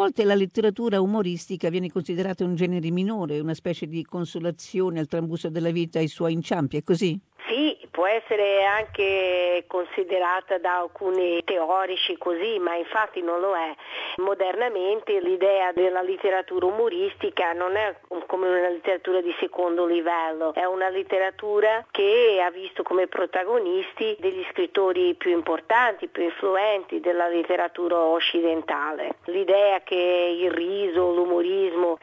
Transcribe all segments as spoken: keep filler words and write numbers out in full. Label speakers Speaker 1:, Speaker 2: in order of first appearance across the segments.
Speaker 1: volte la letteratura umoristica viene considerata un genere minore, una specie di consolazione al trambusto della vita e ai suoi inciampi, è così?
Speaker 2: Sì, può essere anche considerata da alcuni teorici così, ma infatti non lo è. Modernamente l'idea della letteratura umoristica non è come una letteratura di secondo livello, è una letteratura che ha visto come protagonisti degli scrittori più importanti, più influenti della letteratura occidentale. L'idea che il riso, l'umorismo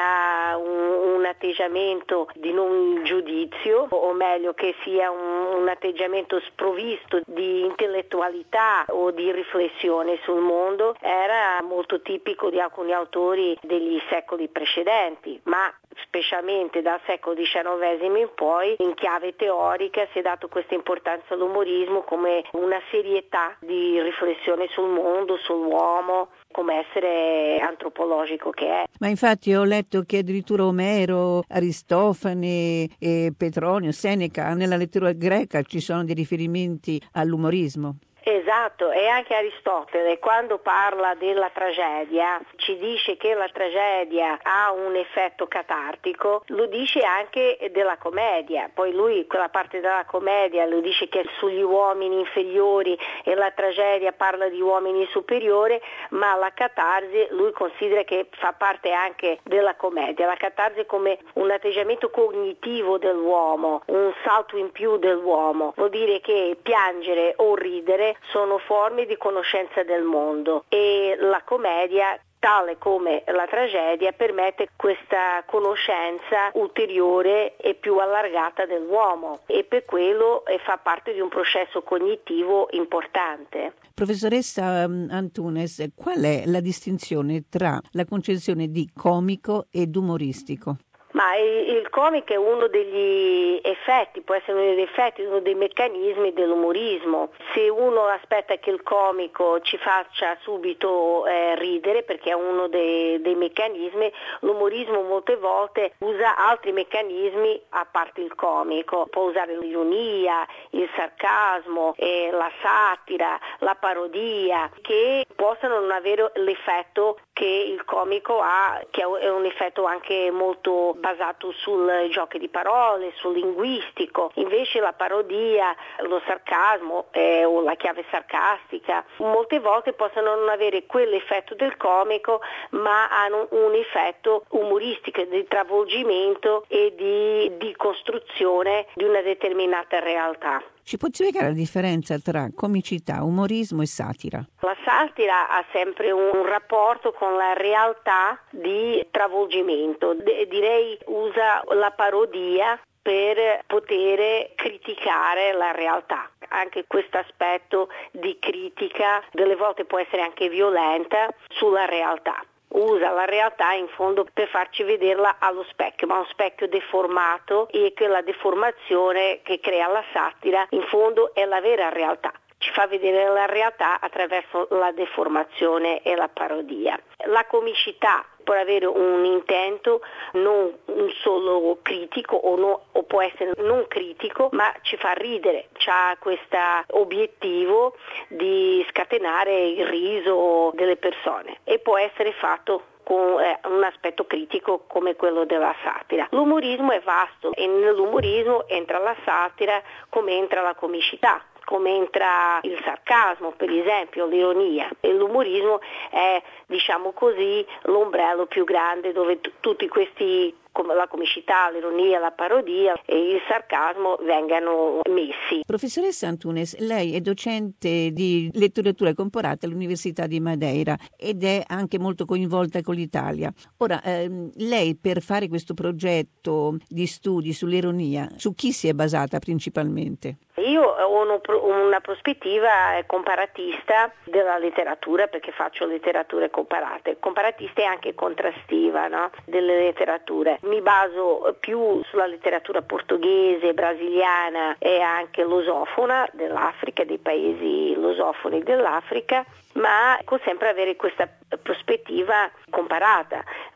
Speaker 2: sia un, un atteggiamento di non giudizio, o meglio che sia un, un atteggiamento sprovvisto di intellettualità o di riflessione sul mondo, era molto tipico di alcuni autori degli secoli precedenti, ma specialmente dal secolo diciannovesimo in poi, in chiave teorica, si è dato questa importanza all'umorismo come una serietà di riflessione sul mondo, sull'uomo, come essere antropologico che è.
Speaker 1: Ma infatti ho letto che addirittura Omero, Aristofane e Petronio, Seneca, nella letteratura greca ci sono dei riferimenti all'umorismo.
Speaker 2: Esatto, e anche Aristotele quando parla della tragedia ci dice che la tragedia ha un effetto catartico, lo dice anche della commedia, poi lui quella parte della commedia lo dice che è sugli uomini inferiori e la tragedia parla di uomini superiori, ma la catarsi lui considera che fa parte anche della commedia, la catarsi come un atteggiamento cognitivo dell'uomo, un salto in più dell'uomo, vuol dire che piangere o ridere sono forme di conoscenza del mondo e la commedia, tale come la tragedia, permette questa conoscenza ulteriore e più allargata dell'uomo e per quello fa parte di un processo cognitivo importante.
Speaker 1: Professoressa Antunes, qual è la distinzione tra la concezione di comico ed umoristico?
Speaker 2: Ma il comico è uno degli effetti, può essere uno degli effetti, uno dei meccanismi dell'umorismo. Se uno aspetta che il comico ci faccia subito eh, ridere, perché è uno dei, dei meccanismi, l'umorismo molte volte usa altri meccanismi a parte il comico. Può usare l'ironia, il sarcasmo, eh, la satira, la parodia, che possano non avere l'effetto che il comico ha, che è un effetto anche molto basato sul gioco di parole, sul linguistico. Invece la parodia, lo sarcasmo eh, o la chiave sarcastica molte volte possono non avere quell'effetto del comico, ma hanno un effetto umoristico di travolgimento e di, di costruzione di una determinata realtà.
Speaker 1: Ci può spiegare la differenza tra comicità, umorismo e satira?
Speaker 2: La satira ha sempre un rapporto con la realtà di travolgimento. De- direi usa la parodia per poter criticare la realtà. Anche questo aspetto di critica delle volte può essere anche violenta sulla realtà. Usa la realtà in fondo per farci vederla allo specchio, ma uno specchio deformato, e quella deformazione che crea la satira in fondo è la vera realtà. Ci fa vedere la realtà attraverso la deformazione e la parodia. La comicità può avere un intento non solo critico o, no, o può essere non critico, ma ci fa ridere, ha questo obiettivo di scatenare il riso delle persone e può essere fatto con eh, un aspetto critico come quello della satira. L'umorismo è vasto e nell'umorismo entra la satira come entra la comicità, come entra il sarcasmo, per esempio, l'ironia. E l'umorismo è, diciamo così, l'ombrello più grande dove t- tutti questi, come la comicità, l'ironia, la parodia e il sarcasmo vengano messi.
Speaker 1: Professoressa Antunes, lei è docente di letteratura comparata all'Università di Madeira ed è anche molto coinvolta con l'Italia. Ora, ehm, lei per fare questo progetto di studi sull'ironia, su chi si è basata principalmente?
Speaker 2: Io ho una prospettiva comparatista della letteratura perché faccio letterature comparate, comparatista e anche contrastiva, no? Delle letterature. Mi baso più sulla letteratura portoghese, brasiliana e anche lusofona dell'Africa, dei paesi lusofoni dell'Africa, ma ecco sempre avere questa prospettiva comparata.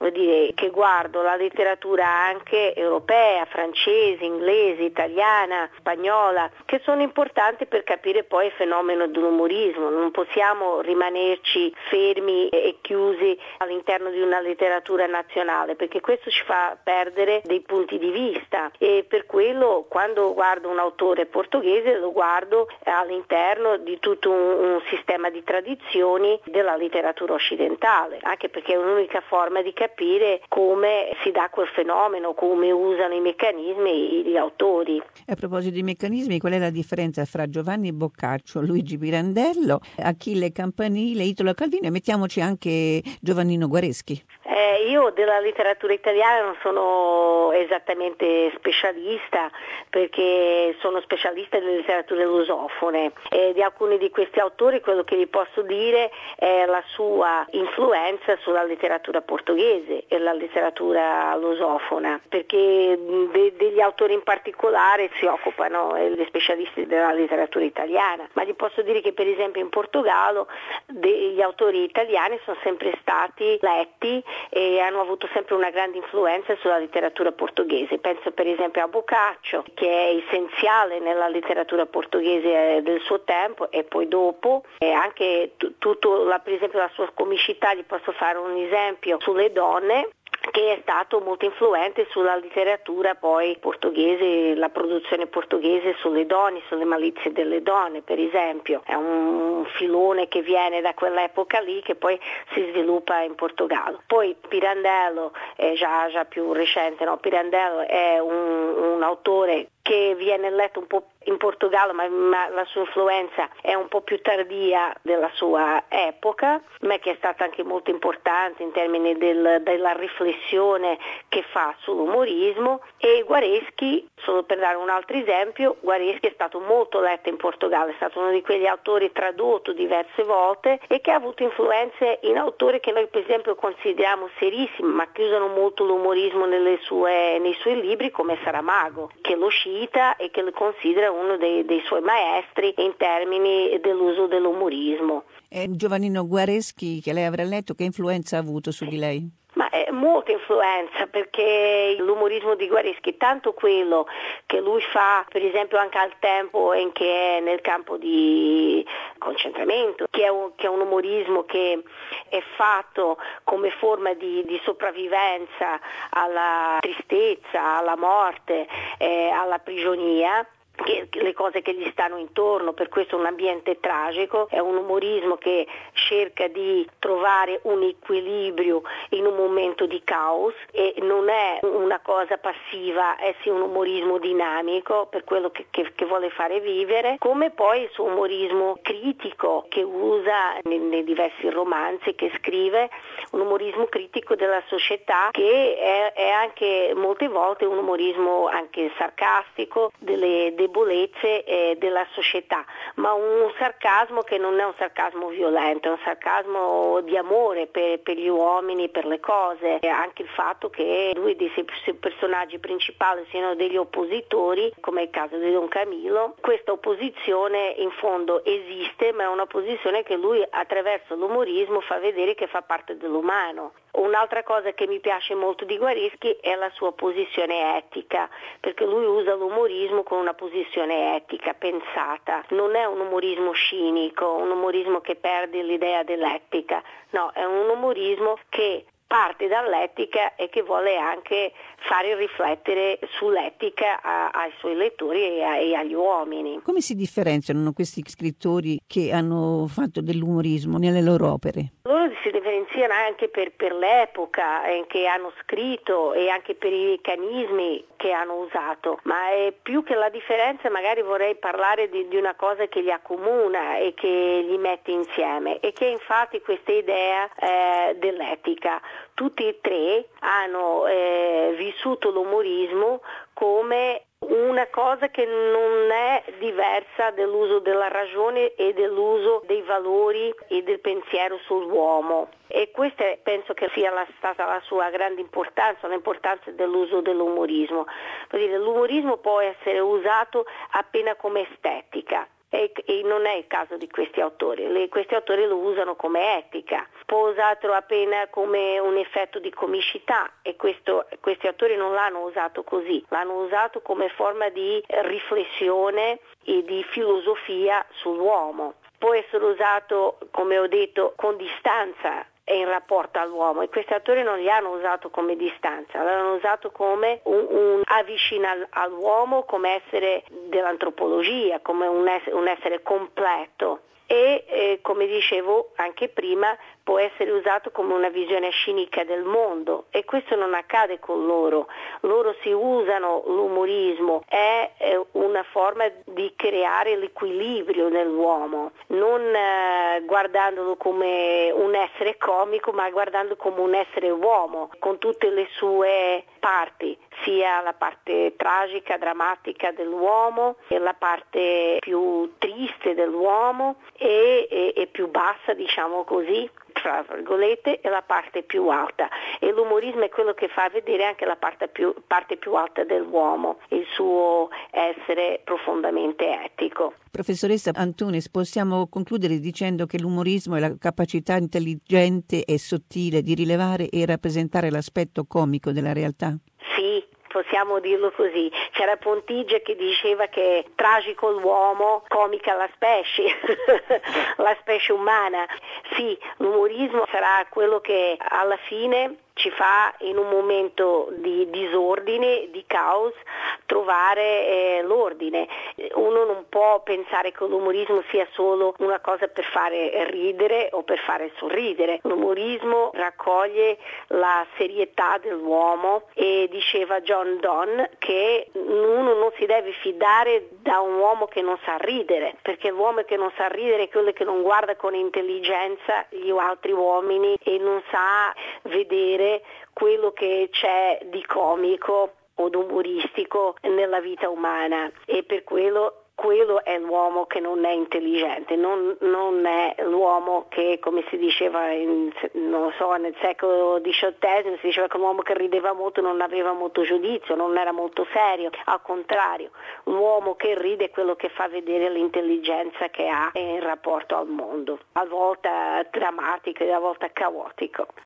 Speaker 2: vuol dire che guardo la letteratura anche europea, francese, inglese, italiana, spagnola, che sono importanti per capire poi il fenomeno dell'umorismo. Non possiamo rimanerci fermi e chiusi all'interno di una letteratura nazionale, perché questo ci fa perdere dei punti di vista, e per quello quando guardo un autore portoghese lo guardo all'interno di tutto un, un sistema di tradizioni della letteratura occidentale, anche perché è un'unica forma di capire come si dà quel fenomeno, come usano i meccanismi gli autori.
Speaker 1: A proposito di meccanismi, qual è la differenza fra Giovanni Boccaccio, Luigi Pirandello, Achille Campanile, Italo Calvino, e mettiamoci anche Giovannino Guareschi?
Speaker 2: Eh, io della letteratura italiana non sono esattamente specialista, perché sono specialista delle letterature lusofone, e di alcuni di questi autori quello che vi posso dire è la sua influenza sulla letteratura portoghese e la letteratura lusofona, perché de- degli autori in particolare si occupano eh, gli specialisti della letteratura italiana, ma gli posso dire che per esempio in Portogallo degli autori italiani sono sempre stati letti e hanno avuto sempre una grande influenza sulla letteratura portoghese. Penso per esempio a Boccaccio, che è essenziale nella letteratura portoghese del suo tempo, e poi dopo e anche t- tutto la, per esempio la sua comicità. Gli posso fare un esempio sulle donne, che è stato molto influente sulla letteratura poi portoghese, la produzione portoghese sulle donne, sulle malizie delle donne per esempio. È un filone che viene da quell'epoca lì, che poi si sviluppa in Portogallo. Poi Pirandello è già, già più recente, no? Pirandello è un, un autore che viene letto un po' in Portogallo, ma, ma la sua influenza è un po' più tardia della sua epoca, ma che è stata anche molto importante in termini del, della riflessione che fa sull'umorismo. E Guareschi, solo per dare un altro esempio, Guareschi è stato molto letto in Portogallo, è stato uno di quegli autori tradotto diverse volte e che ha avuto influenze in autori che noi per esempio consideriamo serissimi, ma che usano molto l'umorismo nelle sue, nei suoi libri, come Saramago, che lo cita e che lo considera uno dei, dei suoi maestri in termini dell'uso dell'umorismo.
Speaker 1: E Giovannino Guareschi, che lei avrà letto, che influenza ha avuto su di lei?
Speaker 2: Ma è molta influenza, perché l'umorismo di Guareschi, tanto quello che lui fa per esempio anche al tempo in che è nel campo di concentramento, che è un, che è un umorismo che è fatto come forma di, di sopravvivenza alla tristezza, alla morte, eh, alla prigionia, che, che le cose che gli stanno intorno, per questo un ambiente tragico. È un umorismo che cerca di trovare un equilibrio in un momento di caos, e non è una cosa passiva, è sì un umorismo dinamico per quello che, che, che vuole fare vivere, come poi il suo umorismo critico che usa nei, nei diversi romanzi che scrive, un umorismo critico della società, che è, è anche molte volte un umorismo anche sarcastico delle debolezze eh, della società, ma un sarcasmo che non è un sarcasmo violento, è un sarcasmo di amore per, per gli uomini, per le cose. E anche il fatto che due dei suoi personaggi principali siano degli oppositori, come è il caso di Don Camillo. Questa opposizione in fondo esiste, ma è un'opposizione che lui attraverso l'umorismo fa vedere che fa parte dell'umano. Un'altra cosa che mi piace molto di Guareschi è la sua posizione etica, perché lui usa l'umorismo con una posizione etica, pensata. Non è un umorismo cinico, un umorismo che perde l'idea dell'etica, no, è un umorismo che parte dall'etica e che vuole anche fare riflettere sull'etica a, ai suoi lettori e, a, e agli uomini.
Speaker 1: Come si differenziano questi scrittori che hanno fatto dell'umorismo nelle loro opere?
Speaker 2: Loro si differenziano anche per, per l'epoca in che hanno scritto e anche per i meccanismi che hanno usato, ma è più che la differenza magari vorrei parlare di, di una cosa che li accomuna e che li mette insieme, e che è infatti questa idea eh, dell'etica. Tutti e tre hanno eh, vissuto l'umorismo come una cosa che non è diversa dell'uso della ragione e dell'uso dei valori e del pensiero sull'uomo. E questa penso che sia la, stata la sua grande importanza, l'importanza dell'uso dell'umorismo. Vuol dire, l'umorismo può essere usato appena come estetica, e, e non è il caso di questi autori. Le, questi autori lo usano come etica, può usarlo appena come un effetto di comicità e questo, questi autori non l'hanno usato così, l'hanno usato come forma di riflessione e di filosofia sull'uomo. Può essere usato, come ho detto, con distanza e in rapporto all'uomo, e questi autori non li hanno usato come distanza, l'hanno usato come un, un avvicina all'uomo come essere dell'antropologia, come un essere, un essere completo. E eh, come dicevo anche prima può essere usato come una visione scinica del mondo e questo non accade con loro. Loro si usano l'umorismo, è eh, una forma di creare l'equilibrio nell'uomo, non eh, guardandolo come un essere comico ma guardandolo come un essere uomo con tutte le sue parti, sia la parte tragica, drammatica dell'uomo e la parte più triste dell'uomo e, e, e più bassa, diciamo così, tra virgolette, e la parte più alta. E l'umorismo è quello che fa vedere anche la parte più, parte più alta dell'uomo, il suo essere profondamente etico.
Speaker 1: Professoressa Antunes, possiamo concludere dicendo che l'umorismo è la capacità intelligente e sottile di rilevare e rappresentare l'aspetto comico della realtà?
Speaker 2: Sì, possiamo dirlo così. C'era Pontigia che diceva che è tragico l'uomo, comica la specie, la specie umana. Sì, l'umorismo sarà quello che alla fine ci fa in un momento di disordine, di caos, trovare eh, l'ordine. Uno non può pensare che l'umorismo sia solo una cosa per fare ridere o per fare sorridere. L'umorismo raccoglie la serietà dell'uomo e diceva John Donne che uno non si deve fidare da un uomo che non sa ridere, perché l'uomo che non sa ridere è quello che non guarda con intelligenza gli altri uomini e non sa vedere quello che c'è di comico o umoristico nella vita umana e per quello quello è l'uomo che non è intelligente, non, non è l'uomo che, come si diceva in, non so, nel secolo diciottesimo, si diceva che l'uomo che rideva molto non aveva molto giudizio, non era molto serio, al contrario, l'uomo che ride è quello che fa vedere l'intelligenza che ha in rapporto al mondo, a volte drammatico e a volte caotico.